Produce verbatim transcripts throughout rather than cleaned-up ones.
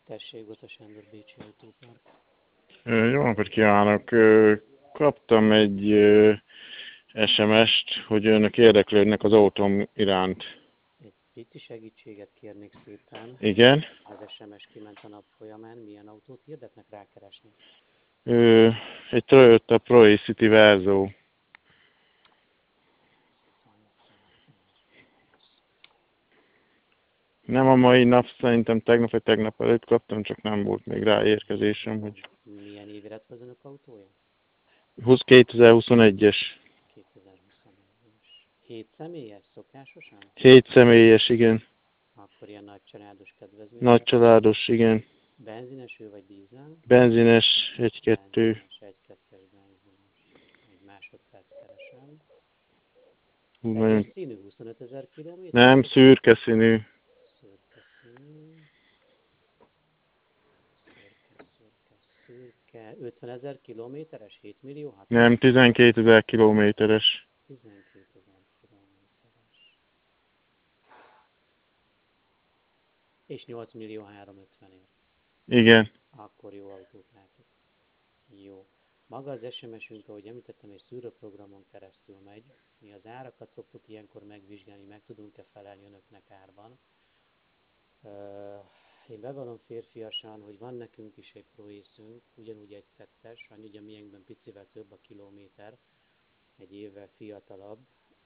Tessék, Gota Sándor, Bécsi Autópark. Ö, Jó napot kívánok! Ö, Kaptam egy ö, es em est, hogy önök érdeklődnek az autóm iránt. Egy pici segítséget kérnék szépen. Igen? Az es em es kiment a nap folyamán. Milyen autót hirdetnek rákeresni? Ö, Egy Toyota Pro-City Verso. Viszonylag ez. Nem a mai nap, szerintem tegnap vagy tegnap előtt kaptam, csak nem volt még rá érkezésem, hogy Milyen évirat az önök autója? kétezer-huszonegyes. kétezer-huszonegyes. Hét személyes, szokásosan? Hét személyes, igen. Akkor ilyen nagy családos kedvezmény. Nagy családos, igen. Benzines ő vagy dízel? Benzines, egy-kettő. Benzines, egy-kettes benzines. Egy másodperc keresem. Fehér színű, huszonötezer kilométer? Nem, szürke színű. Szürke színű. Szürke, szürke, szürke. ötvenezer kilométeres, hét millió hat? Nem, tizenkétezer kilométeres. tizenkétezer kilométeres. És nyolc millió háromszázötvenért. Igen. Akkor jó autót látok. Jó. Maga az es em es-ünk, ahogy említettem, egy szűrőprogramon keresztül megy. Mi az árakat szoktuk ilyenkor megvizsgálni, meg tudunk-e felelni önöknek árban. Én bevallom férfiasan, hogy van nekünk is egy Pro-észünk, ugyanúgy egy kettes, annyi, hogy a miénkben picivel több a kilométer, egy évvel fiatalabb,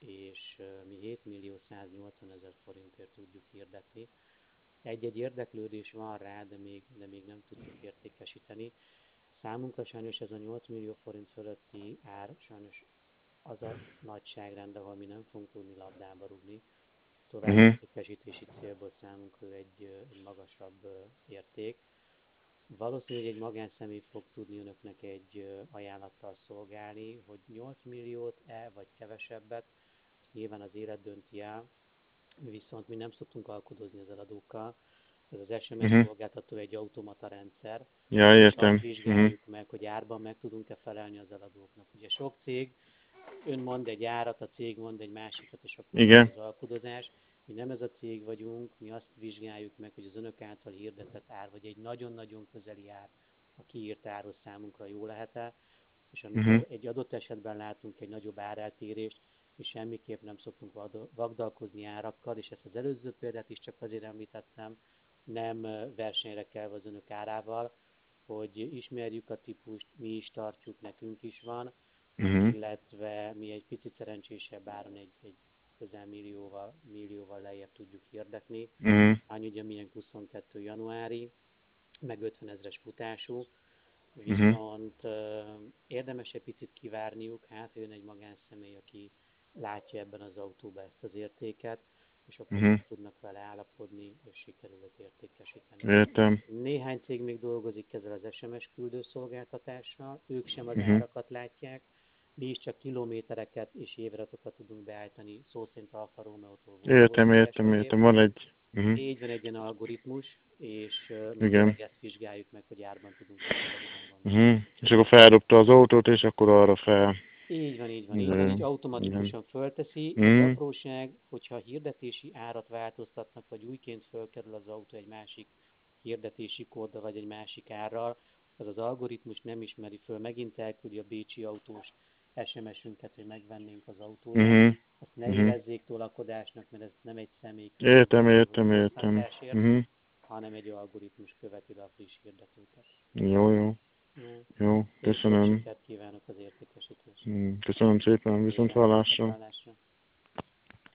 és mi hét millió száznyolcvanezer forintért tudjuk hirdetni. Egy-egy érdeklődés van rá, de még, de még nem tudjuk értékesíteni. Számunkra sajnos ez a nyolc millió forint fölötti ár, sajnos az a nagyságrend, ahol mi nem fogunk tudni labdába rugni. További Uh-huh. értékesítési célból számunkra egy, egy magasabb érték. Valószínű, hogy egy magánszemély fog tudni önöknek egy ajánlattal szolgálni, hogy nyolc milliót-e vagy kevesebbet, azt nyilván az élet dönti el, viszont mi nem szoktunk alkudozni az eladókkal. Ez az es em es Uh-huh. szolgáltató egy automata rendszer, Ja, és értem. azt vizsgáljuk uh-huh. meg, hogy árban meg tudunk-e felelni az eladóknak. Ugye sok cég, ön mond egy árat, a cég mond egy másikat, és akkor Igen. az alkudozás. Mi nem ez a cég vagyunk, mi azt vizsgáljuk meg, hogy az önök által hirdetett ár, vagy egy nagyon-nagyon közeli ár, a kiírt árhoz számunkra jó lehet-e, és amikor Uh-huh. egy adott esetben látunk egy nagyobb áreltérést, mi semmiképp nem szoktunk vagdalkozni árakkal, és ezt az előző példát is csak azért említettem, nem versenyre kelve az önök árával, hogy ismerjük a típust, mi is tartjuk, nekünk is van, Uh-huh. illetve mi egy picit szerencsésebb áron egy, egy közel millióval, millióval lejjebb tudjuk hirdetni. Uh-huh. Annyi, ugye milyen huszonkettő januári, meg ötven ezres futású, Uh-huh. viszont uh, érdemes egy picit kivárniuk, hát jön egy magánszemély, aki látja ebben az autóban ezt az értéket, és akkor Uh-huh. meg tudnak vele állapodni, és sikerül őt értékesíteni. Értem. Néhány cég még dolgozik ezzel az es em es küldőszolgáltatással, ők sem az Uh-huh. árakat látják, mi is csak kilométereket és évratokat tudunk beállítani, szó szerint Alfa Romeo-tól Értem, Volvo értem, értem. Van egy... Uh-huh. így van egy ilyen algoritmus, és uh, mi Igen. tényleg ezt vizsgáljuk meg, hogy árban tudunk megfelelően gondolni. Uh-huh. És akkor feldobta az autót, és akkor arra fel... Így van, így van, így van, Igen. így automatikusan fölteszi. Egy Uh-huh. apróság, hogyha hirdetési árat változtatnak, vagy újként fölkerül az autó egy másik hirdetési kóddal, vagy egy másik árral, az az algoritmus nem ismeri föl, megint elküldi a bécsi autós es em es-ünket, hogy megvennénk az autóját. Uh-huh. Ezt ne Uh-huh. érezzék tolakodásnak, mert ez nem egy személy Értem, közül, értem, hogy értem. hosszhatásért, Uh-huh. hanem egy algoritmus követi le a friss hirdetőket. Jó, jó. Jó. Jó, Én sok köszönöm. sikert kívánok az értékesítéshez. Mm, Köszönöm szépen, viszont Kívánok, hallásra. viszontlátásra.